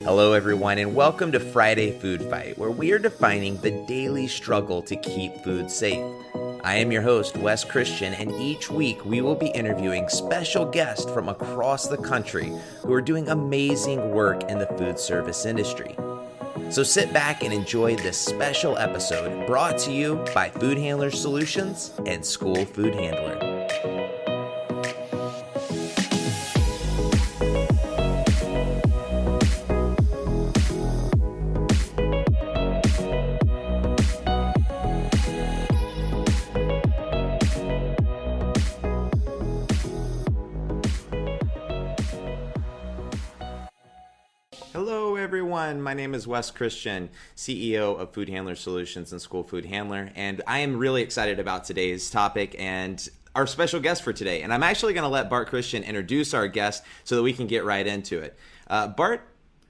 Hello, everyone, and welcome to Friday Food Fight, where we are defining the daily struggle to keep food safe. I am your host, Wes Christian, and each week we will be interviewing special guests from across the country who are doing amazing work in the food service industry. So sit back and enjoy this special episode brought to you by Food Handler Solutions and School Food Handler. Hello, everyone. My name is Wes Christian, CEO of Food Handler Solutions and School Food Handler, and I am really excited about today's topic and our special guest for today. And I'm actually going to let Bart Christian introduce our guest so that we can get right into it. Bart,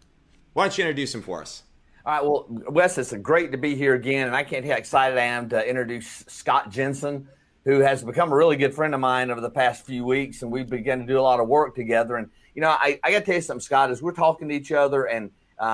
why don't you introduce him for us? All right, well, Wes, it's great to be here again, and I can't tell you how excited I am to introduce Scott Jensen, who has become a really good friend of mine over the past few weeks, and we've begun to do a lot of work together. And you know, I got to tell you something, Scott, as we're talking to each other, and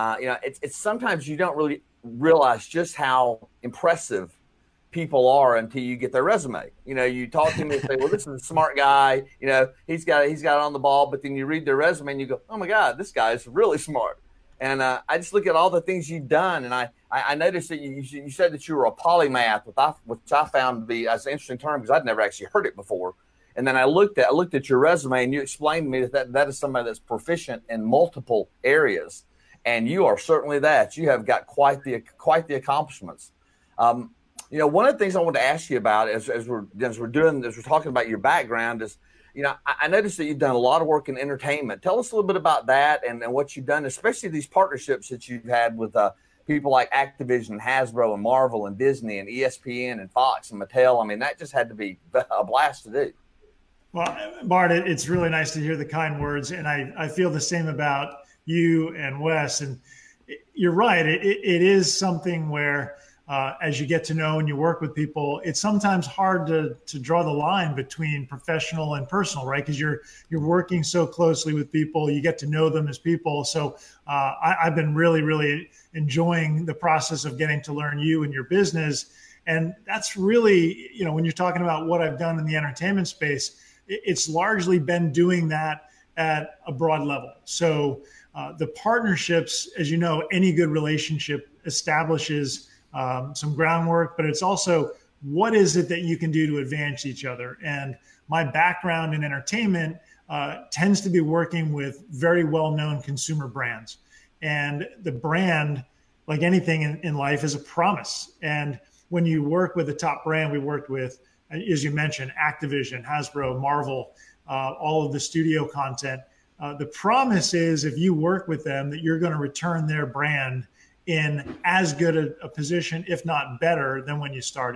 it's sometimes you don't really realize just how impressive people are until you get their resume. You know, you talk to him and say, well, this is a smart guy. You know, he's got it on the ball. But then you read their resume and you go, oh my God, this guy is really smart. And I just look at all the things you've done, and I noticed that you said that you were a polymath, which I found to be as an interesting term because I'd never actually heard it before. And then I looked at your resume, and you explained to me that is somebody that's proficient in multiple areas, and you are certainly that. You have got quite the accomplishments. You know, one of the things I want to ask you about as we're talking about your background is, you know, I noticed that you've done a lot of work in entertainment. Tell us a little bit about that and what you've done, especially these partnerships that you've had with people like Activision, Hasbro, and Marvel, and Disney, and ESPN, and Fox, and Mattel. I mean, that just had to be a blast to do. Well, Bart, it's really nice to hear the kind words, and I feel the same about you and Wes. And you're right, it is something where as you get to know and you work with people, it's sometimes hard to draw the line between professional and personal, right? Because you're working so closely with people, you get to know them as people. So I've been really, really enjoying the process of getting to learn you and your business. And that's really, you know, when you're talking about what I've done in the entertainment space, it's largely been doing that at a broad level. So the partnerships, as you know, any good relationship establishes some groundwork, but it's also what is it that you can do to advance each other. And my background in entertainment tends to be working with very well-known consumer brands. And the brand, like anything in life, is a promise. And when you work with a top brand, we worked with, as you mentioned, Activision, Hasbro, Marvel, all of the studio content. The promise is if you work with them that you're going to return their brand in as good a position, if not better, than when you started.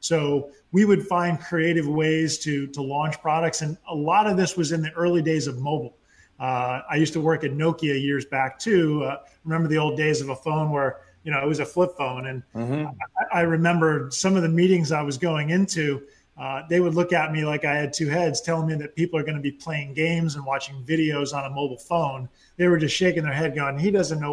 So we would find creative ways to launch products. And a lot of this was in the early days of mobile. I used to work at Nokia years back too. Remember the old days of a phone where, you know, it was a flip phone. And I remember some of the meetings I was going into, they would look at me like I had two heads, telling me that people are going to be playing games and watching videos on a mobile phone. They were just shaking their head going, he does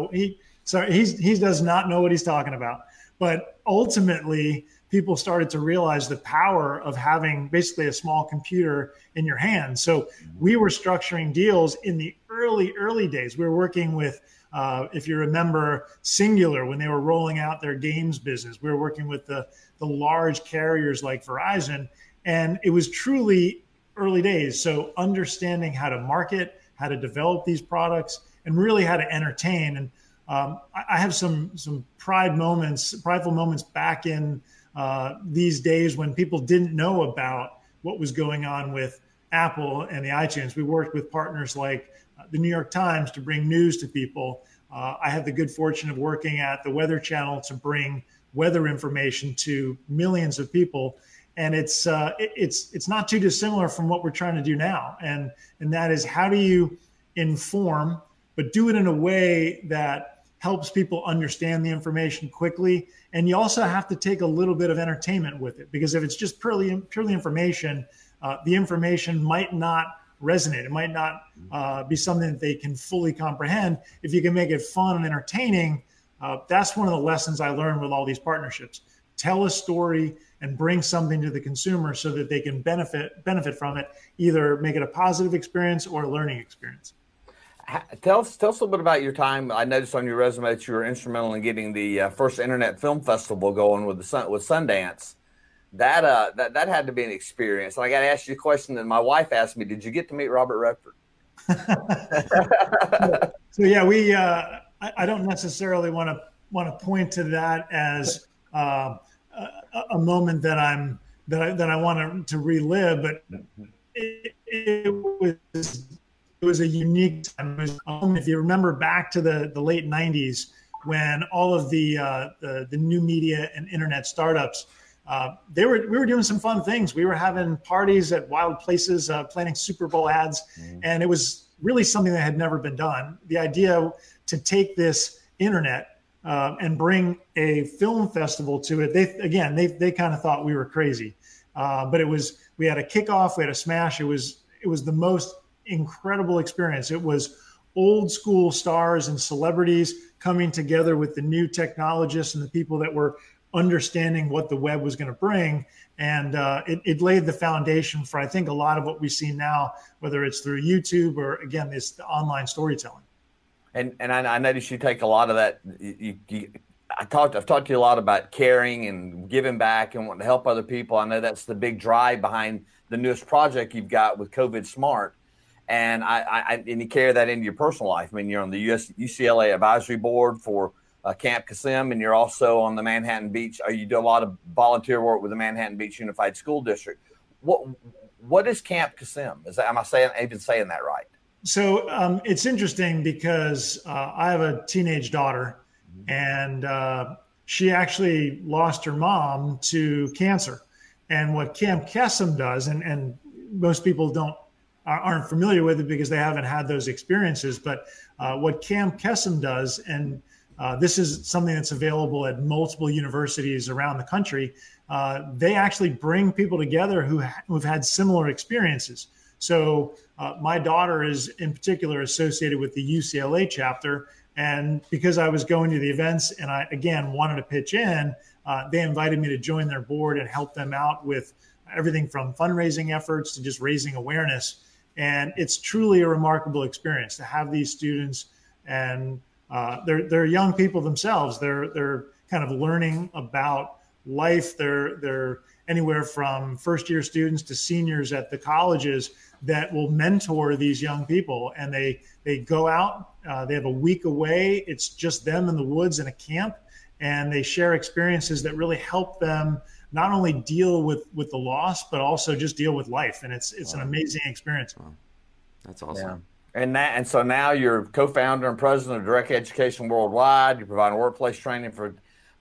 not know what he's talking about. But ultimately, people started to realize the power of having basically a small computer in your hand. So we were structuring deals in the early days. We were working with, if you remember, Singular when they were rolling out their games business. We were working with the large carriers like Verizon, and it was truly early days. So understanding how to market, how to develop these products, and really how to entertain. And I have some prideful moments back in these days when people didn't know about what was going on with Apple and the iTunes. We worked with partners like the New York Times to bring news to people. I had the good fortune of working at the Weather Channel to bring weather information to millions of people. And it's not too dissimilar from what we're trying to do now. And that is, how do you inform, but do it in a way that helps people understand the information quickly. And you also have to take a little bit of entertainment with it, because if it's just purely information, the information might not resonate. It might not be something that they can fully comprehend. If you can make it fun and entertaining, that's one of the lessons I learned with all these partnerships. Tell a story and bring something to the consumer so that they can benefit from it, either make it a positive experience or a learning experience. Tell us a little bit about your time. I noticed on your resume that you were instrumental in getting the first Internet Film Festival going with Sundance. That had to be an experience. And I got to ask you a question that my wife asked me: did you get to meet Robert Redford? So yeah, we. I don't necessarily want to point to that as a moment that I want to relive, but it was a unique time. It was, if you remember back to the late '90s, when all of the new media and internet startups, we were doing some fun things. We were having parties at wild places, planning Super Bowl ads, and it was really something that had never been done. The idea to take this internet and bring a film festival to it, they kind of thought we were crazy, but we had a kickoff, we had a smash. It was the most incredible experience. It was old school stars and celebrities coming together with the new technologists and the people that were understanding what the web was going to bring. And it laid the foundation for, I think, a lot of what we see now, whether it's through YouTube or, again, this online storytelling. And I noticed you take a lot of that. I've talked to you a lot about caring and giving back and wanting to help other people. I know that's the big drive behind the newest project you've got with COVID Smart. And and you carry that into your personal life. I mean, you're on the UCLA advisory board for Camp Kasem, and you're also on the Manhattan Beach. You do a lot of volunteer work with the Manhattan Beach Unified School District. What is Camp Kasem? Am I even saying that right? So it's interesting because I have a teenage daughter, and she actually lost her mom to cancer. And what Camp Kasem does, and most people aren't familiar with it because they haven't had those experiences, but what Camp Kasem does, and this is something that's available at multiple universities around the country, they actually bring people together who've had similar experiences. So my daughter is in particular associated with the UCLA chapter. And because I was going to the events and I, again, wanted to pitch in, they invited me to join their board and help them out with everything from fundraising efforts to just raising awareness. And it's truly a remarkable experience to have these students, and they're young people themselves. They're kind of learning about life. They're anywhere from first-year students to seniors at the colleges that will mentor these young people. And they go out, they have a week away. It's just them in the woods in a camp, and they share experiences that really help them not only deal with the loss, but also just deal with life. And it's an amazing experience. Wow. That's awesome. Yeah. And so now you're co-founder and president of Direct Education Worldwide. You're providing workplace training for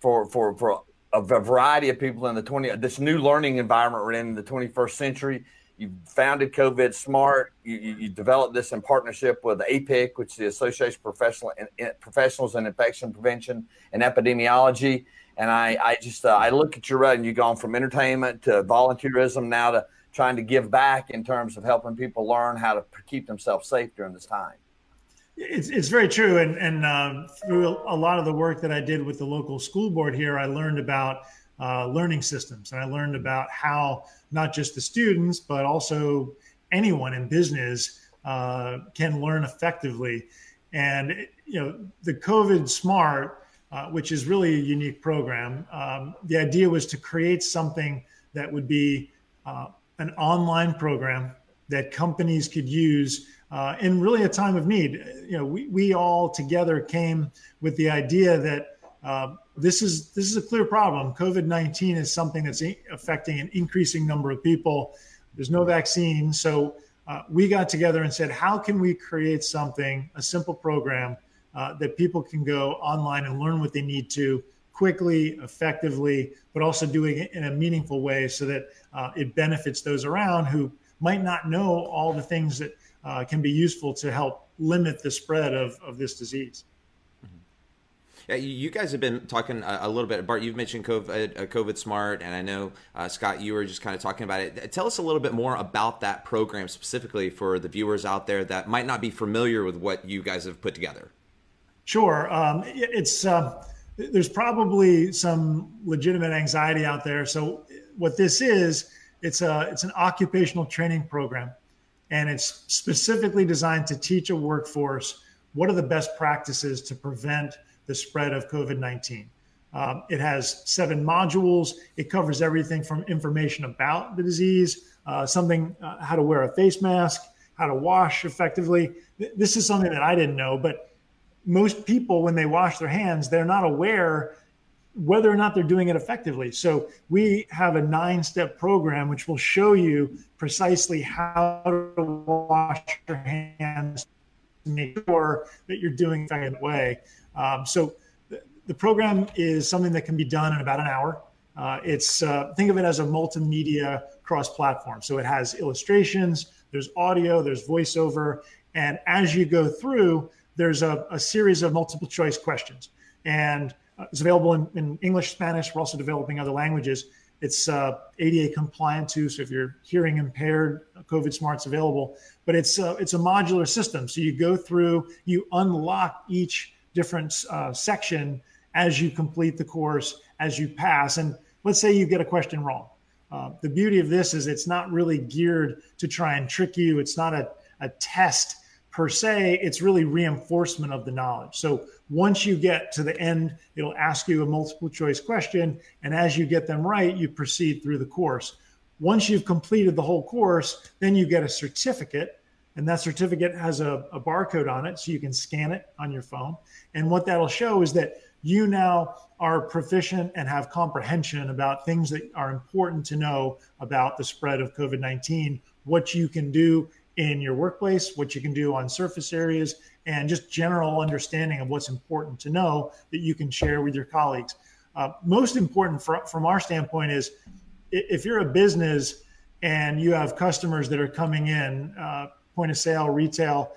a variety of people in this new learning environment we're in the 21st century. You founded COVID Smart. You developed this in partnership with APIC, which is the Association of Professionals in Infection Prevention and Epidemiology. And I look at your road, and you've gone from entertainment to volunteerism now to trying to give back in terms of helping people learn how to keep themselves safe during this time. It's very true. And through a lot of the work that I did with the local school board here, I learned about learning systems. And I learned about how not just the students, but also anyone in business can learn effectively. And, the COVID Smart, which is really a unique program, the idea was to create something that would be an online program that companies could use in really a time of need. We all together came with the idea that this is a clear problem. COVID-19 is something that's affecting an increasing number of people. There's no vaccine. So we got together and said, how can we create something, a simple program that people can go online and learn what they need to quickly, effectively, but also doing it in a meaningful way so that it benefits those around who might not know all the things that can be useful to help limit the spread of this disease. Yeah, you guys have been talking a little bit. Bart, you've mentioned COVID Smart, and I know, Scott, you were just kind of talking about it. Tell us a little bit more about that program specifically for the viewers out there that might not be familiar with what you guys have put together. Sure. There's probably some legitimate anxiety out there. So what this is, it's an occupational training program, and it's specifically designed to teach a workforce what are the best practices to prevent the spread of COVID-19. It has 7 modules. It covers everything from information about the disease, how to wear a face mask, how to wash effectively. This is something that I didn't know, but most people, when they wash their hands, they're not aware whether or not they're doing it effectively. So we have a 9-step program which will show you precisely how to wash your hands to make sure that you're doing it the right way. So the program is something that can be done in about an hour. Think of it as a multimedia cross-platform. So it has illustrations, there's audio, there's voiceover, and as you go through, there's a series of multiple choice questions. And it's available in English, Spanish. We're also developing other languages. It's ADA compliant too, so if you're hearing impaired, COVID Smart's available. But it's a modular system. So you go through, you unlock each different section as you complete the course, as you pass. And let's say you get a question wrong. The beauty of this is it's not really geared to try and trick you. It's not a test per se. It's really reinforcement of the knowledge. So once you get to the end, it'll ask you a multiple choice question. And as you get them right, you proceed through the course. Once you've completed the whole course, then you get a certificate. And that certificate has a barcode on it, so you can scan it on your phone. And what that'll show is that you now are proficient and have comprehension about things that are important to know about the spread of COVID-19, what you can do in your workplace, what you can do on surface areas, and just general understanding of what's important to know that you can share with your colleagues. Most important from our standpoint is if you're a business and you have customers that are coming in, point of sale, retail,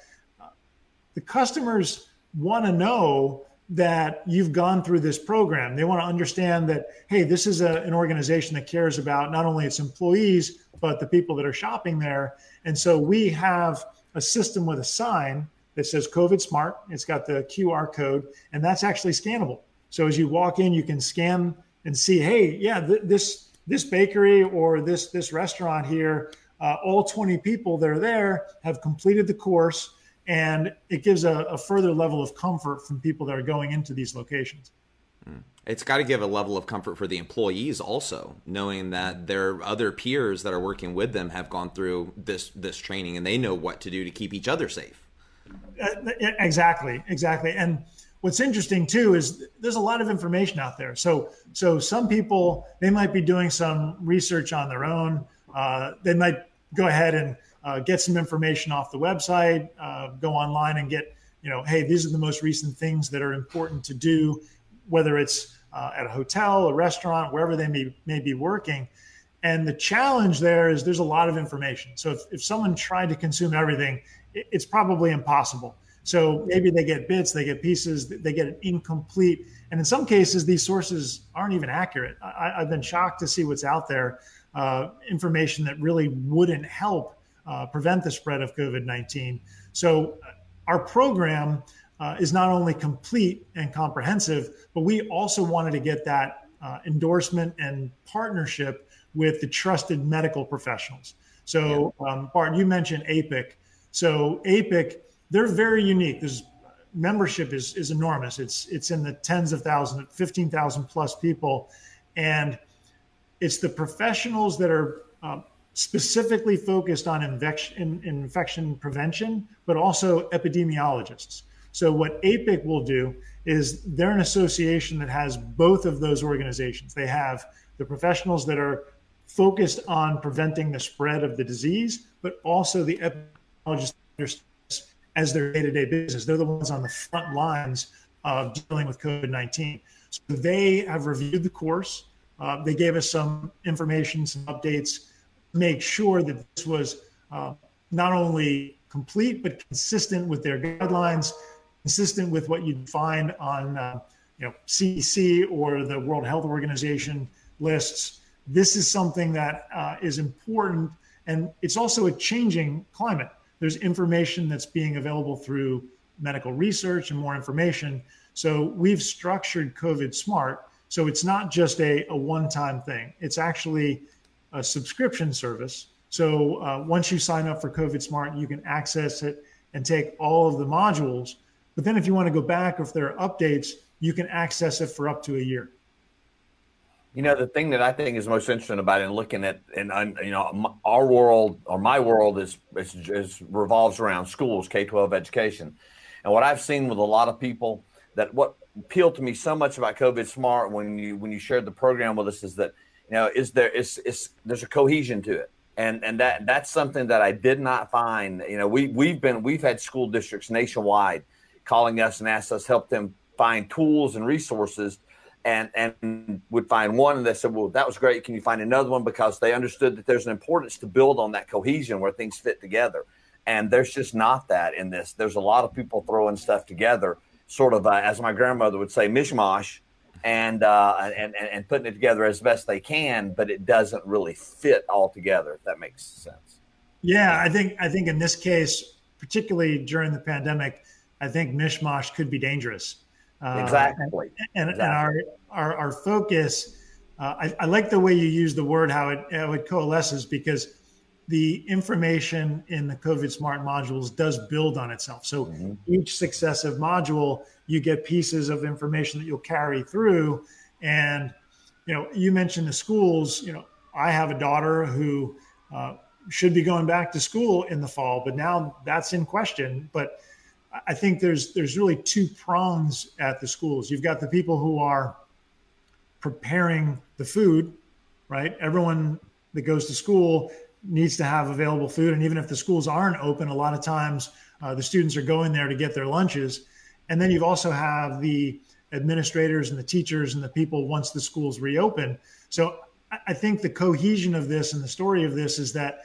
the customers want to know that you've gone through this program. They want to understand that, hey, this is an organization that cares about not only its employees, but the people that are shopping there. And so we have a system with a sign that says COVID Smart. It's got the QR code, and that's actually scannable. So as you walk in, you can scan and see, hey, yeah, this bakery or this restaurant here, all 20 people that are there have completed the course, and it gives a further level of comfort from people that are going into these locations. It's got to give a level of comfort for the employees also, knowing that their other peers that are working with them have gone through this training and they know what to do to keep each other safe. Exactly. And what's interesting too is there's a lot of information out there. So some people, they might be doing some research on their own. They might go ahead and get some information off the website, go online and get, hey, these are the most recent things that are important to do, whether it's at a hotel, a restaurant, wherever they may be working. And the challenge there is there's a lot of information. So if someone tried to consume everything, it's probably impossible. So maybe they get bits, they get pieces, they get it incomplete. And in some cases, these sources aren't even accurate. I've been shocked to see what's out there, information that really wouldn't help prevent the spread of COVID-19. So our program is not only complete and comprehensive, but we also wanted to get that endorsement and partnership with the trusted medical professionals. So Bart, you mentioned APIC. So APIC, they're very unique. There's membership is enormous. It's in the tens of thousands, 15,000 plus people. And it's the professionals that are specifically focused on infection prevention, but also epidemiologists. So what APIC will do is they're an association that has both of those organizations. They have the professionals that are focused on preventing the spread of the disease, but also the epidemiologists as their day-to-day business. They're the ones on the front lines of dealing with COVID-19. So they have reviewed the course. They gave us some information, some updates, make sure that this was not only complete, but consistent with their guidelines, consistent with what you'd find on CDC or the World Health Organization lists. This is something that is important, and it's also a changing climate. There's information that's being available through medical research and more information. So we've structured COVID Smart so it's not just a one-time thing. It's actually a subscription service. So once you sign up for COVID Smart, you can access it and take all of the modules. But then if you want to go back, or if there are updates, you can access it for up to a year. The thing that I think is most interesting about it, and looking at, our world, or my world, is revolves around schools, K-12 education. And what I've seen with a lot of people, that what appealed to me so much about COVID Smart when you shared the program with us is that, there's a cohesion to it. And that's something that I did not find. We've had school districts nationwide calling us and asked us help them find tools and resources, and would find one, and they said, well, that was great. Can you find another one? Because they understood that there's an importance to build on that cohesion where things fit together. And there's just not that in this. There's a lot of people throwing stuff together, sort of, as my grandmother would say, mishmash, and putting it together as best they can, but it doesn't really fit all together, if that makes sense. Yeah, I think in this case, particularly during the pandemic, I think mishmash could be dangerous. Exactly. And our focus, I like the way you use the word, how it coalesces, because the information in the COVID Smart modules does build on itself. So each successive module, you get pieces of information that you'll carry through. And, you mentioned the schools. I have a daughter who should be going back to school in the fall, but now that's in question. But I think there's really two prongs at the schools. You've got the people who are preparing the food, right? Everyone that goes to school needs to have available food. And even if the schools aren't open, a lot of times the students are going there to get their lunches. And then you've also have the administrators and the teachers and the people once the schools reopen. So I think the cohesion of this and the story of this is that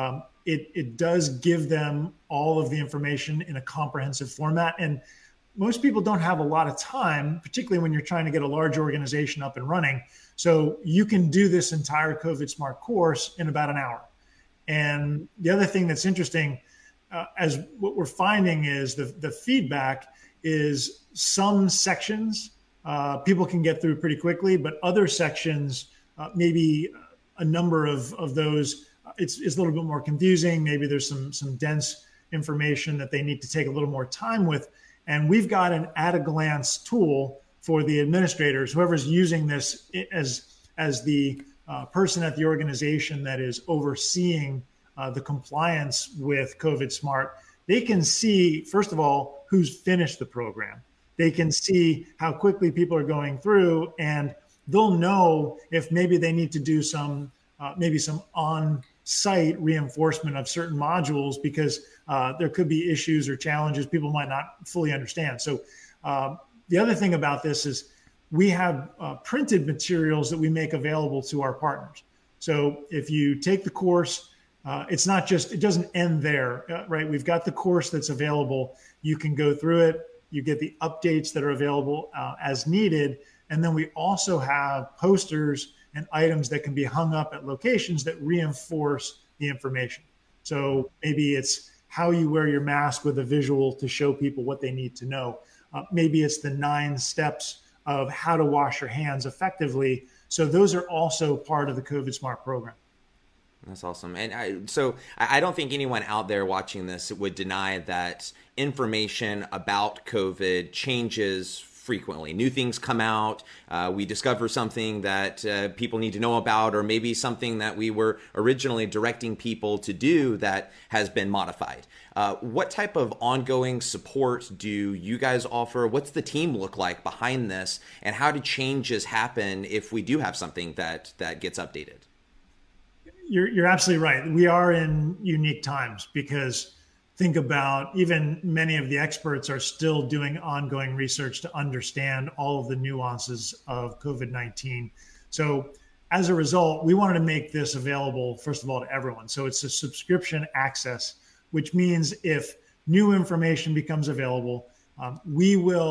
it does give them all of the information in a comprehensive format. And most people don't have a lot of time, particularly when you're trying to get a large organization up and running. So you can do this entire COVID Smart course in about an hour. And the other thing that's interesting, as what we're finding is the feedback is some sections people can get through pretty quickly, but other sections, maybe a number of those, it's a little bit more confusing. Maybe there's some dense information that they need to take a little more time with. And we've got an at-a-glance tool for the administrators, whoever's using this as the person at the organization that is overseeing the compliance with COVID Smart. They can see, first of all, who's finished the program. They can see how quickly people are going through, and they'll know if maybe they need to do some on-site reinforcement of certain modules, because there could be issues or challenges people might not fully understand. So the other thing about this is we have printed materials that we make available to our partners. So if you take the course, it doesn't end there, right? We've got the course that's available. You can go through it. You get the updates that are available as needed. And then we also have posters and items that can be hung up at locations that reinforce the information. So maybe it's how you wear your mask with a visual to show people what they need to know. Maybe it's the 9 steps of how to wash your hands effectively. So those are also part of the COVID Smart program. That's awesome. And I don't think anyone out there watching this would deny that information about COVID changes frequently. New things come out. We discover something that people need to know about, or maybe something that we were originally directing people to do that has been modified. What type of ongoing support do you guys offer? What's the team look like behind this? And how do changes happen if we do have something that gets updated? You're absolutely right. We are in unique times, because think about, even many of the experts are still doing ongoing research to understand all of the nuances of COVID-19. So as a result, we wanted to make this available, first of all, to everyone. So it's a subscription access, which means if new information becomes available, we will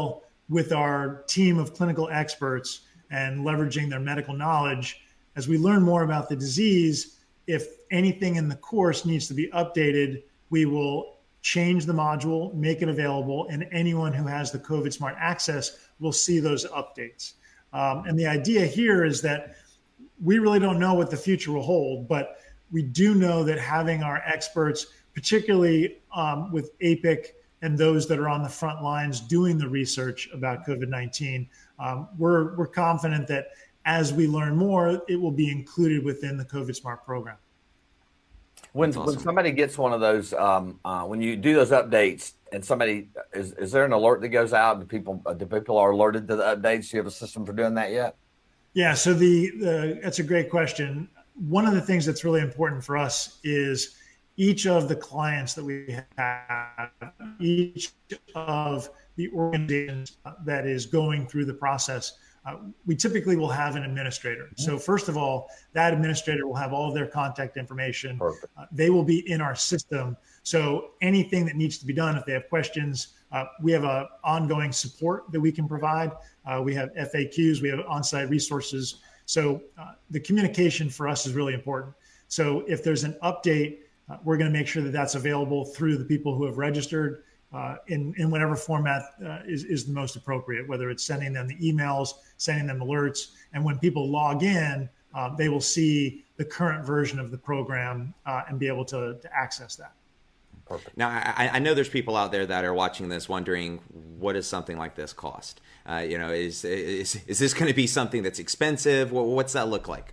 with our team of clinical experts and leveraging their medical knowledge, as we learn more about the disease, if anything in the course needs to be updated, we will change the module, make it available, and anyone who has the COVID Smart access will see those updates. And the idea here is that we really don't know what the future will hold, but we do know that having our experts, particularly with APIC and those that are on the front lines doing the research about COVID-19, we're confident that as we learn more, it will be included within the COVID Smart program. When somebody gets one of those, when you do those updates, and somebody is there an alert that goes out? Do people are alerted to the updates? Do you have a system for doing that yet? Yeah, so that's a great question. One of the things that's really important for us is each of the clients that we have, each of the organizations that is going through the process, we typically will have an administrator. So first of all, that administrator will have all of their contact information. They will be in our system. So anything that needs to be done, if they have questions, we have an ongoing support that we can provide. We have FAQs, we have on-site resources. So the communication for us is really important. So if there's an update, we're going to make sure that that's available through the people who have registered in whatever format is the most appropriate, whether it's sending them the emails, sending them alerts. And when people log in, they will see the current version of the program and be able to access that. Perfect. Now, I know there's people out there that are watching this wondering, what does something like this cost? Is this going to be something that's expensive? What's that look like?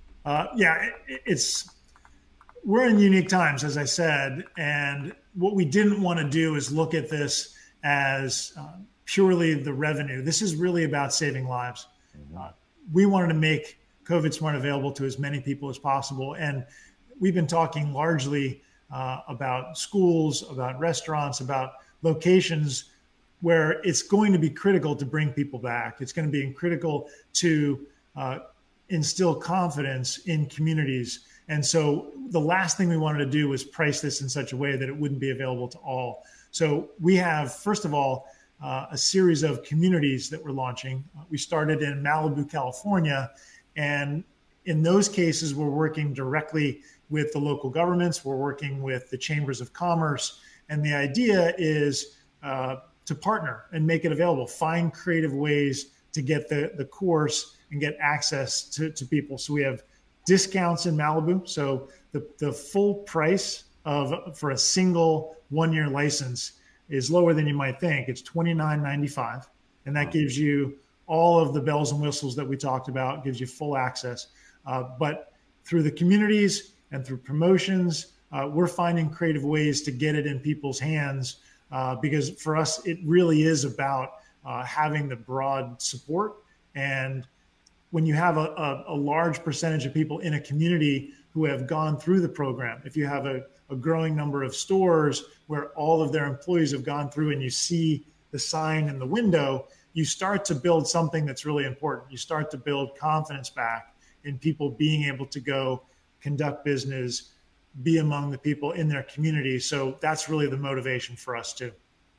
We're in unique times, as I said, and what we didn't want to do is look at this as purely the revenue. This is really about saving lives. We wanted to make COVID Smart available to as many people as possible, and we've been talking largely about schools, about restaurants, about locations where it's going to be critical to bring people back. It's going to be critical to instill confidence in communities. And so the last thing we wanted to do was price this in such a way that it wouldn't be available to all. So we have, first of all, a series of communities that we're launching. We started in Malibu, California, and in those cases, we're working directly with the local governments. We're working with the chambers of commerce. And the idea is to partner and make it available, find creative ways to get the course and get access to people. So we have discounts in Malibu. So the full price for a single 1-year license is lower than you might think. It's $29.95. And that gives you all of the bells and whistles that we talked about, gives you full access. But through the communities and through promotions, we're finding creative ways to get it in people's hands because for us, it really is about having the broad support. And when you have a large percentage of people in a community who have gone through the program, if you have a growing number of stores where all of their employees have gone through and you see the sign in the window, you start to build something that's really important. You start to build confidence back in people being able to go conduct business, be among the people in their community. So that's really the motivation for us too.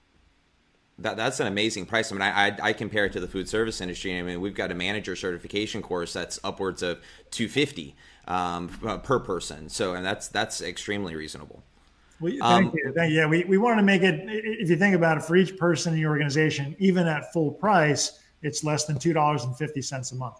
That's an amazing price. I mean, I compare it to the food service industry. I mean, we've got a manager certification course that's upwards of $250 per person. So, and that's extremely reasonable. Thank you. Yeah, we want to make it. If you think about it, for each person in your organization, even at full price, it's less than $2.50 a month.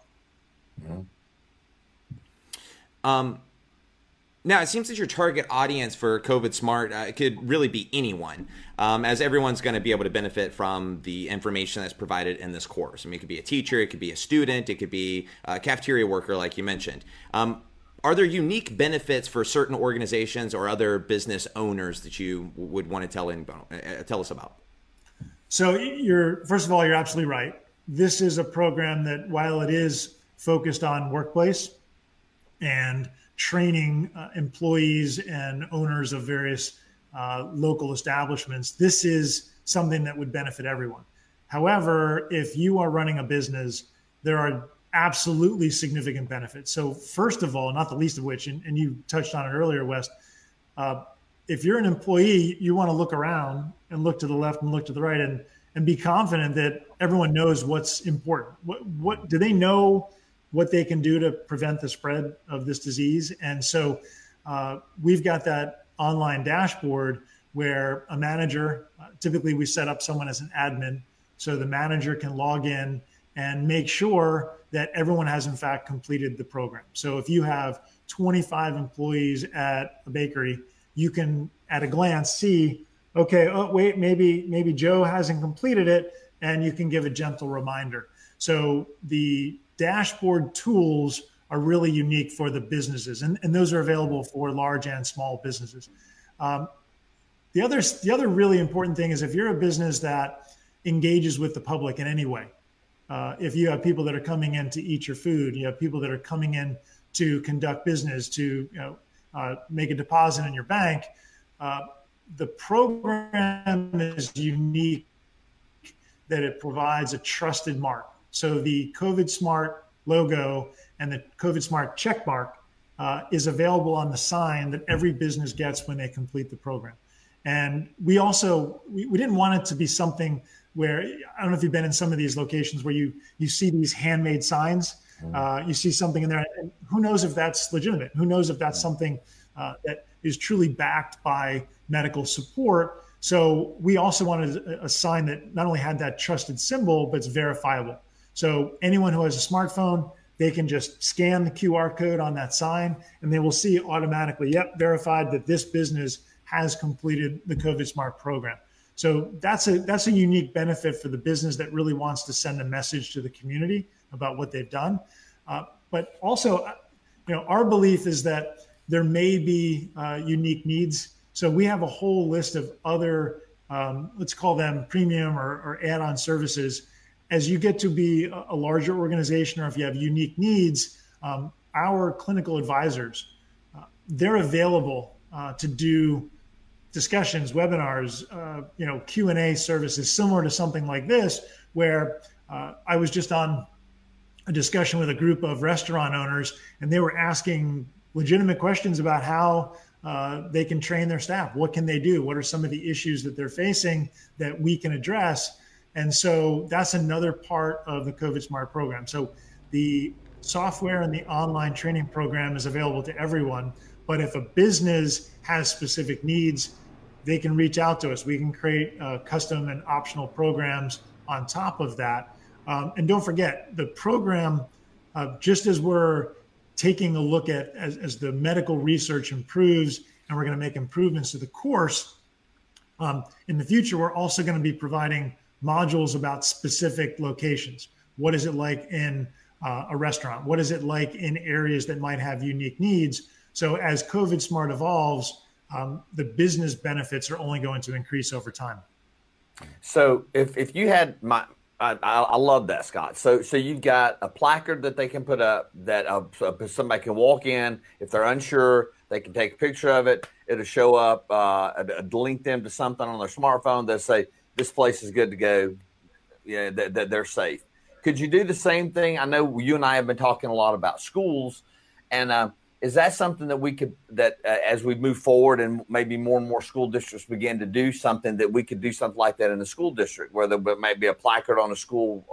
Mm-hmm. Now, it seems that your target audience for COVID Smart could really be anyone, as everyone's going to be able to benefit from the information that's provided in this course. I mean, it could be a teacher, it could be a student, it could be a cafeteria worker, like you mentioned. Are there unique benefits for certain organizations or other business owners that you would want to tell us about? So first of all, you're absolutely right. This is a program that, while it is focused on workplace and training employees and owners of various local establishments, this is something that would benefit everyone. However, if you are running a business, there are absolutely significant benefits. So first of all, not the least of which, and you touched on it earlier, Wes, if you're an employee, you want to look around and look to the left and look to the right and be confident that everyone knows what's important. What do they know what they can do to prevent the spread of this disease? And so we've got that online dashboard where a manager, typically we set up someone as an admin, so the manager can log in and make sure that everyone has in fact completed the program. So if you have 25 employees at a bakery, you can at a glance see, okay, oh wait, maybe Joe hasn't completed it, and you can give a gentle reminder. So the dashboard tools are really unique for the businesses, and those are available for large and small businesses. The other really important thing is if you're a business that engages with the public in any way, if you have people that are coming in to eat your food, you have people that are coming in to conduct business, to make a deposit in your bank, the program is unique that it provides a trusted mark. So the COVID Smart logo and the COVID Smart check mark is available on the sign that every business gets when they complete the program. And we also, we didn't want it to be something where, I don't know if you've been in some of these locations where you see these handmade signs, you see something in there, and who knows if that's legitimate? Who knows if that's something that is truly backed by medical support? So we also wanted a sign that not only had that trusted symbol, but it's verifiable. So anyone who has a smartphone, they can just scan the QR code on that sign and they will see automatically, yep, verified that this business has completed the COVID Smart program. So that's a unique benefit for the business that really wants to send a message to the community about what they've done. But also, our belief is that there may be unique needs. So we have a whole list of other, let's call them premium or add-on services. As you get to be a larger organization, or if you have unique needs, our clinical advisors, they're available to do discussions, webinars, Q&A services similar to something like this, where I was just on a discussion with a group of restaurant owners, and they were asking legitimate questions about how they can train their staff. What can they do? What are some of the issues that they're facing that we can address? And so that's another part of the COVID Smart program. So the software and the online training program is available to everyone. But if a business has specific needs, they can reach out to us. We can create custom and optional programs on top of that. And don't forget, the program, just as we're taking a look at as the medical research improves and we're going to make improvements to the course, in the future, we're also going to be providing modules about specific locations. What is it like in a restaurant? What is it like in areas that might have unique needs? So as COVID Smart evolves, the business benefits are only going to increase over time. So if you had I love that, Scott. So you've got a placard that they can put up that somebody can walk in. If they're unsure, they can take a picture of it. It'll show up, link them to something on their smartphone that say, this place is good to go. Yeah, that they're safe. Could you do the same thing? I know you and I have been talking a lot about schools, and is that something that we could, as we move forward and maybe more and more school districts begin to do something, that we could do something like that in the school district, where there might be a placard on a school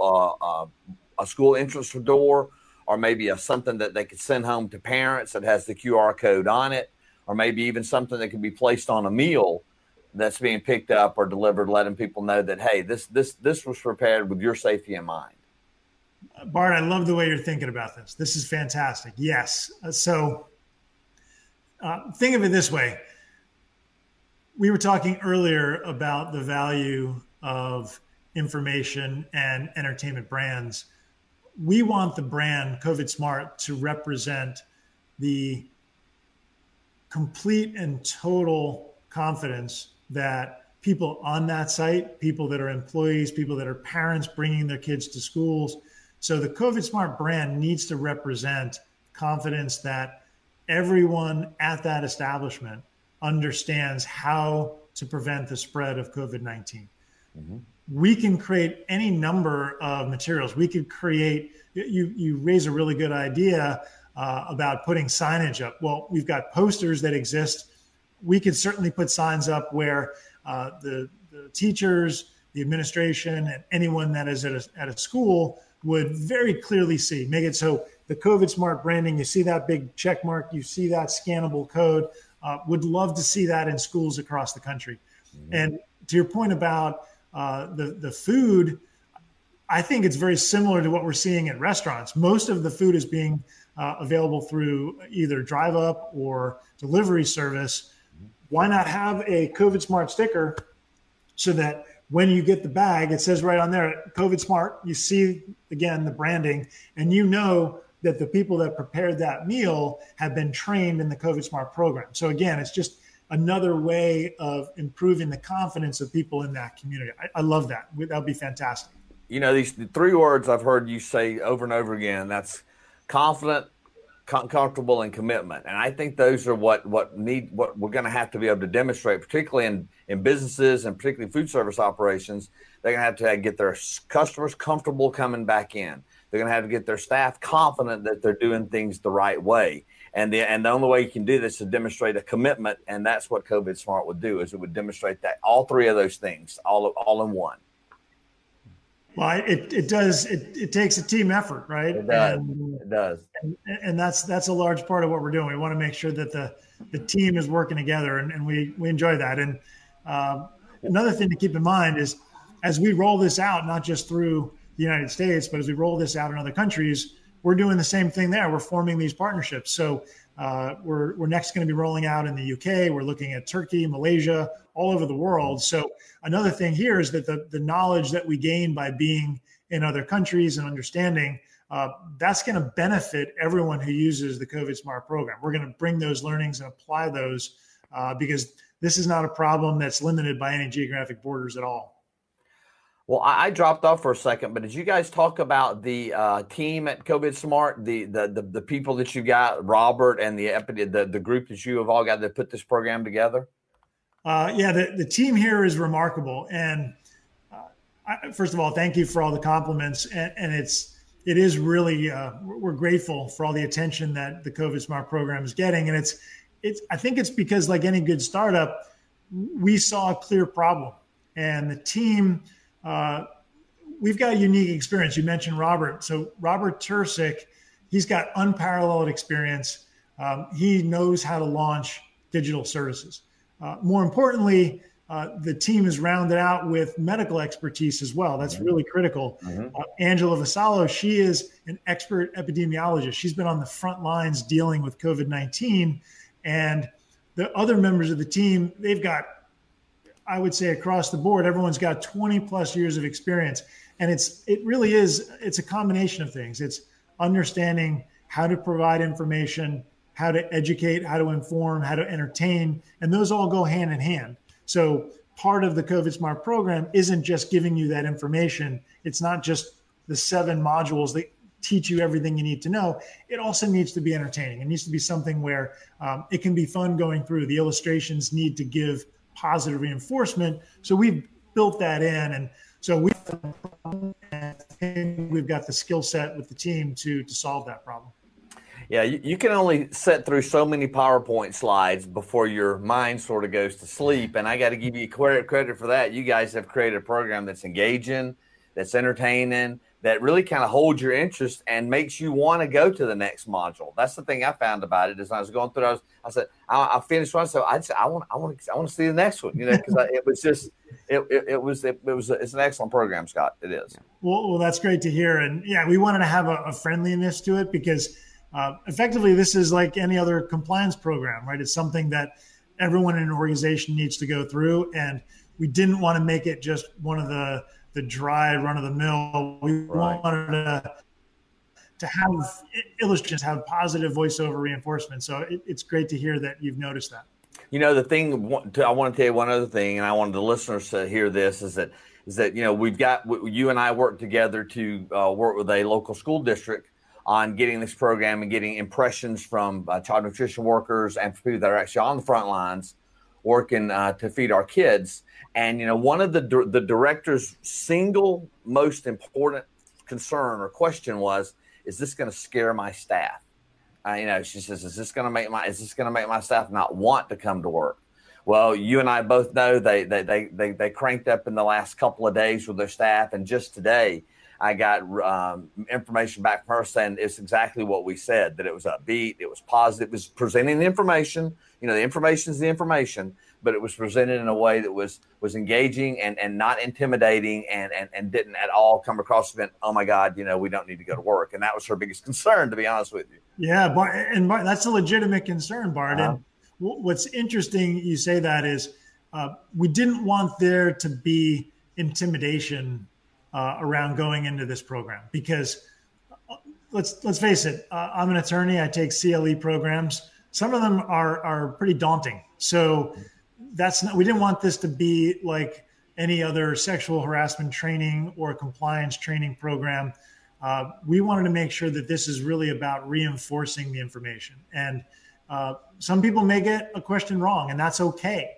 entrance door, or maybe something that they could send home to parents that has the QR code on it, or maybe even something that could be placed on a meal that's being picked up or delivered, letting people know that, hey, this was prepared with your safety in mind. Bart, I love the way you're thinking about this. This is fantastic. Yes. So think of it this way. We were talking earlier about the value of information and entertainment brands. We want the brand COVID Smart to represent the complete and total confidence that people on that site, people that are employees, people that are parents bringing their kids to schools. So the COVID Smart brand needs to represent confidence that everyone at that establishment understands how to prevent the spread of COVID-19. Mm-hmm. We can create any number of materials. We could create, you raise a really good idea about putting signage up. Well, we've got posters that exist. We could certainly put signs up where the teachers the administration and anyone that is at a school would very clearly see. Make it so the COVID Smart branding, you see that big check mark, you see that scannable code. Would love to see that in schools across the country. Mm-hmm. And to your point about the food, I think it's very similar to what we're seeing at restaurants. Most of the food is being available through either drive up or delivery service. Why not have a COVID Smart sticker so that when you get the bag, it says right on there, COVID Smart, you see, again, the branding, and you know that the people that prepared that meal have been trained in the COVID Smart program. So again, it's just another way of improving the confidence of people in that community. I love that. That would be fantastic. You know, these 3 words I've heard you say over and over again, that's confident, comfortable, and commitment. And I think those are what we're going to have to be able to demonstrate, particularly in businesses and particularly food service operations. They're going to have to get their customers comfortable coming back in. They're going to have to get their staff confident that they're doing things the right way. And the only way you can do this is to demonstrate a commitment. And that's what COVID Smart would do, is it would demonstrate that all 3 of those things all in one. Well, it does. It takes a team effort, right? It does. It does. And that's a large part of what we're doing. We want to make sure that the team is working together, and we enjoy that. And another thing to keep in mind is, as we roll this out, not just through the United States, but as we roll this out in other countries, we're doing the same thing there. We're forming these partnerships. So we're next going to be rolling out in the UK. We're looking at Turkey, Malaysia, all over the world. So another thing here is that the knowledge that we gain by being in other countries and understanding, that's going to benefit everyone who uses the COVID Smart program. We're going to bring those learnings and apply those because this is not a problem that's limited by any geographic borders at all. Well, I dropped off for a second, but did you guys talk about the team at COVID Smart, the people that you got, Robert, and the group that you have all got to put this program together? Yeah, the team here is remarkable. And first of all, thank you for all the compliments. And it is really, we're grateful for all the attention that the COVID Smart program is getting. And I think it's because, like any good startup, we saw a clear problem. And the team, we've got a unique experience. You mentioned Robert. So Robert Tersick, he's got unparalleled experience. He knows how to launch digital services. More importantly, the team is rounded out with medical expertise as well. That's really critical. Mm-hmm. Angela Vassallo, she is an expert epidemiologist. She's been on the front lines dealing with COVID-19. And the other members of the team, they've got, I would say, across the board, everyone's got 20 plus years of experience. And it's a combination of things. It's understanding how to provide information, how to educate, how to inform, how to entertain, and those all go hand in hand. So part of the COVID Smart program isn't just giving you that information. It's not just the 7 modules that teach you everything you need to know. It also needs to be entertaining. It needs to be something where it can be fun going through. The illustrations need to give positive reinforcement. So we've built that in. And so we've got the skill set with the team to solve that problem. Yeah, you can only sit through so many PowerPoint slides before your mind sort of goes to sleep. And I got to give you credit for that. You guys have created a program that's engaging, that's entertaining, that really kind of holds your interest and makes you want to go to the next module. That's the thing I found about it. As I was going through, I said, I finished one, so I want to see the next one. Because it's an excellent program, Scott. It is. Well, that's great to hear. And yeah, we wanted to have a friendliness to it because effectively this is like any other compliance program, right? It's something that everyone in an organization needs to go through, and we didn't want to make it just one of the dry run-of-the-mill. We wanted to have illustrations, have positive voiceover reinforcement. So it's great to hear that you've noticed that. The thing I want to tell you one other thing, and I wanted the listeners to hear this, is that you and I work together to work with a local school district on getting this program and getting impressions from child nutrition workers and people that are actually on the front lines working to feed our kids. And, one of the director's single most important concern or question was, is this going to scare my staff? She says, is this going to make my staff not want to come to work? Well, you and I both know they cranked up in the last couple of days with their staff, and just today I got information back from her saying it's exactly what we said, that it was upbeat, it was positive, it was presenting the information. The information is the information, but it was presented in a way that was engaging and not intimidating and didn't at all come across as, oh my God, we don't need to go to work. And that was her biggest concern, to be honest with you. Yeah, Bart, that's a legitimate concern, Bart. Uh-huh. And what's interesting you say that is we didn't want there to be intimidation around going into this program, because let's face it, I'm an attorney. I take CLE programs. Some of them are pretty daunting. So we didn't want this to be like any other sexual harassment training or compliance training program. We wanted to make sure that this is really about reinforcing the information. And some people may get a question wrong, and that's okay.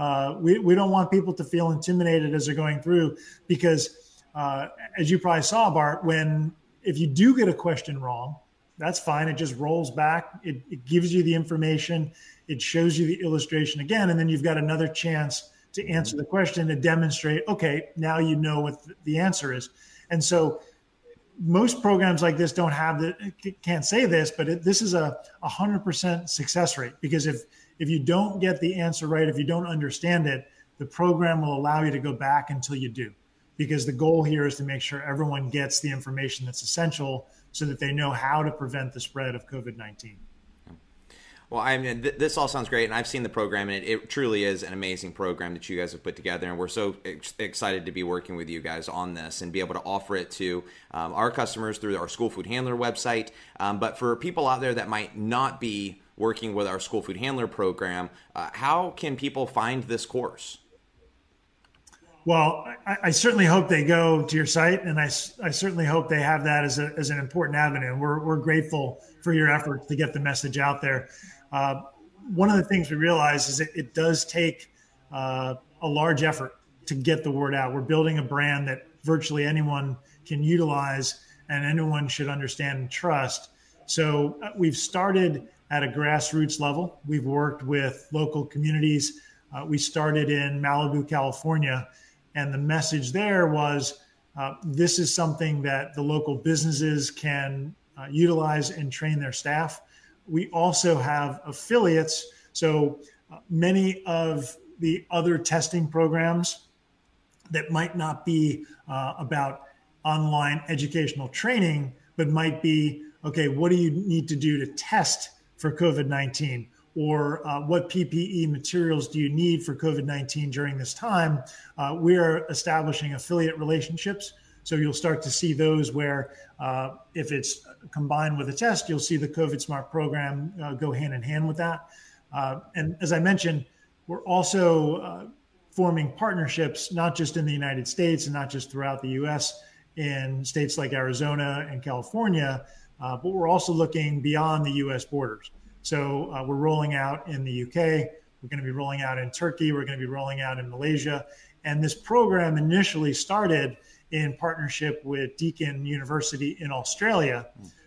We don't want people to feel intimidated as they're going through, because as you probably saw, Bart, if you do get a question wrong, that's fine. It just rolls back. It gives you the information. It shows you the illustration again, and then you've got another chance to answer the question to demonstrate, okay, now you know what the answer is. And so most programs like this can't say this, but this is a 100% success rate, because if you don't get the answer right, if you don't understand it, the program will allow you to go back until you do, because the goal here is to make sure everyone gets the information that's essential so that they know how to prevent the spread of COVID-19. Well, I mean, this all sounds great, and I've seen the program, and it truly is an amazing program that you guys have put together, and we're so excited to be working with you guys on this and be able to offer it to our customers through our School Food Handler website. But for people out there that might not be working with our School Food Handler program, how can people find this course? Well, I certainly hope they go to your site, and I certainly hope they have that as an important avenue. We're grateful for your efforts to get the message out there. One of the things we realize is that it does take a large effort to get the word out. We're building a brand that virtually anyone can utilize and anyone should understand and trust. So we've started at a grassroots level. We've worked with local communities. We started in Malibu, California. And the message there was, this is something that the local businesses can utilize and train their staff. We also have affiliates. So many of the other testing programs that might not be about online educational training, but might be, okay, what do you need to do to test for COVID-19? Or what PPE materials do you need for COVID-19 during this time? We are establishing affiliate relationships. So you'll start to see those where if it's combined with a test, you'll see the COVID Smart program go hand in hand with that. And as I mentioned, we're also forming partnerships, not just in the United States and not just throughout the US, in states like Arizona and California, but we're also looking beyond the US borders. So we're rolling out in the UK. We're going to be rolling out in Turkey. We're going to be rolling out in Malaysia. And this program initially started in partnership with Deakin University in Australia.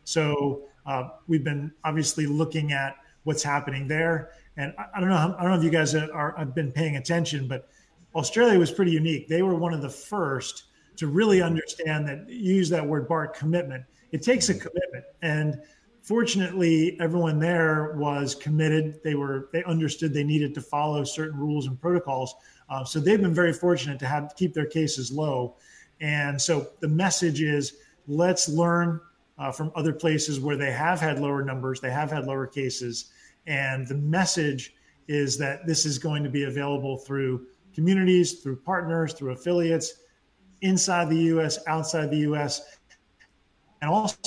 So we've been obviously looking at what's happening there. And I don't know if you guys have been paying attention, but Australia was pretty unique. They were one of the first to really understand that, use that word, Bart, commitment. It takes a commitment. And fortunately, everyone there was committed. They understood they needed to follow certain rules and protocols. So they've been very fortunate to keep their cases low. And so the message is, let's learn from other places where they have had lower numbers, they have had lower cases. And the message is that this is going to be available through communities, through partners, through affiliates, inside the U.S., outside the U.S., and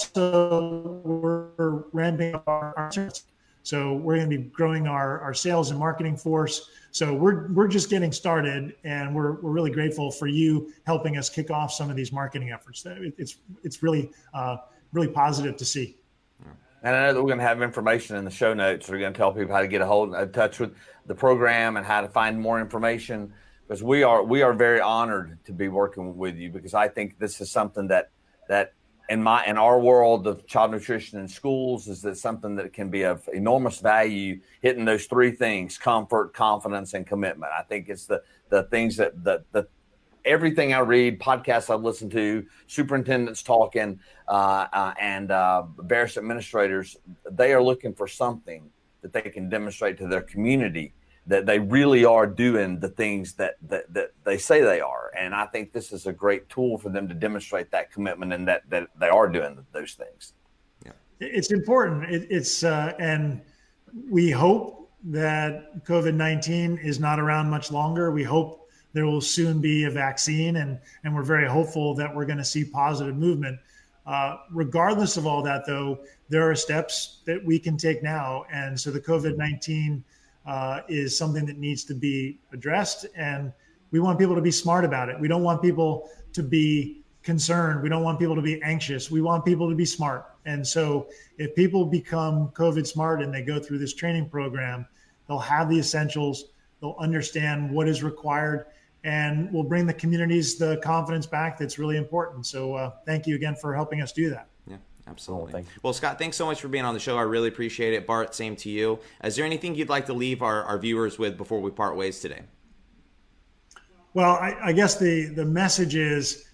also we're ramping up our sales. So we're going to be growing our sales and marketing force. So we're just getting started, and we're really grateful for you helping us kick off some of these marketing efforts. It's really positive to see. And I know that we're going to have information in the show notes. We're going to tell people how to get in touch with the program and how to find more information, because we are very honored to be working with you, because I think this is something that in our world of child nutrition in schools, is that something that can be of enormous value, hitting those three things: comfort, confidence, and commitment. I think it's the things that everything I read, podcasts I listen to, superintendents talking, and various administrators, they are looking for something that they can demonstrate to their community that they really are doing the things that they say they are. And I think this is a great tool for them to demonstrate that commitment and that they are doing those things. Yeah. It's important. And we hope that COVID-19 is not around much longer. We hope there will soon be a vaccine, and we're very hopeful that we're going to see positive movement. Regardless of all that, though, there are steps that we can take now. And so the COVID-19 is something that needs to be addressed, and we want people to be smart about it. We don't want people to be concerned. We don't want people to be anxious. We want people to be smart. And so if people become COVID smart and they go through this training program, they'll have the essentials, they'll understand what is required, and we'll bring the communities the confidence back that's really important. So thank you again for helping us do that. Yeah. Absolutely. Well, Scott, thanks so much for being on the show. I really appreciate it. Bart, same to you. Is there anything you'd like to leave our viewers with before we part ways today? Well, I guess the message is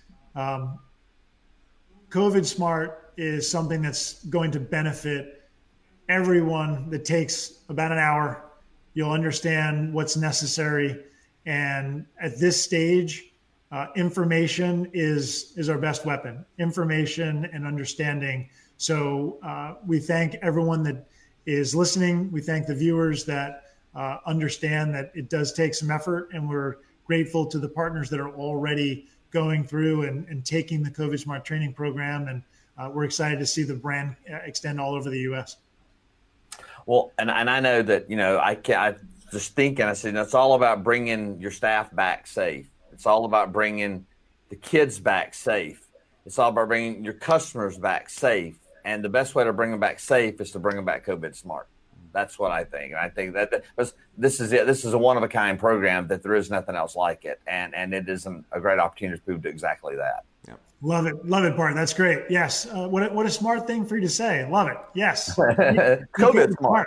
COVID Smart is something that's going to benefit everyone. That takes about an hour. You'll understand what's necessary. And at this stage, information is our best weapon, information and understanding. So we thank everyone that is listening. We thank the viewers that understand that it does take some effort, and we're grateful to the partners that are already going through and taking the COVID Smart training program. And we're excited to see the brand extend all over the U.S. Well, and I know that, I just thinking, I said, it's all about bringing your staff back safe. It's all about bringing the kids back safe. It's all about bringing your customers back safe. And the best way to bring them back safe is to bring them back COVID Smart. That's what I think. And I think that this is it. This is a one-of-a-kind program that there is nothing else like it. And it is a great opportunity for people to do exactly that. Yeah. Love it, Bart. That's great. Yes. What a smart thing for you to say. Love it. Yes. COVID Smart.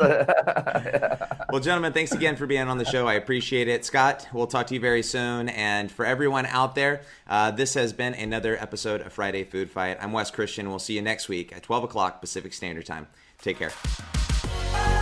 Well, gentlemen, thanks again for being on the show. I appreciate it. Scott, we'll talk to you very soon. And for everyone out there, this has been another episode of Friday Food Fight. I'm Wes Christian. We'll see you next week at 12 o'clock Pacific Standard Time. Take care.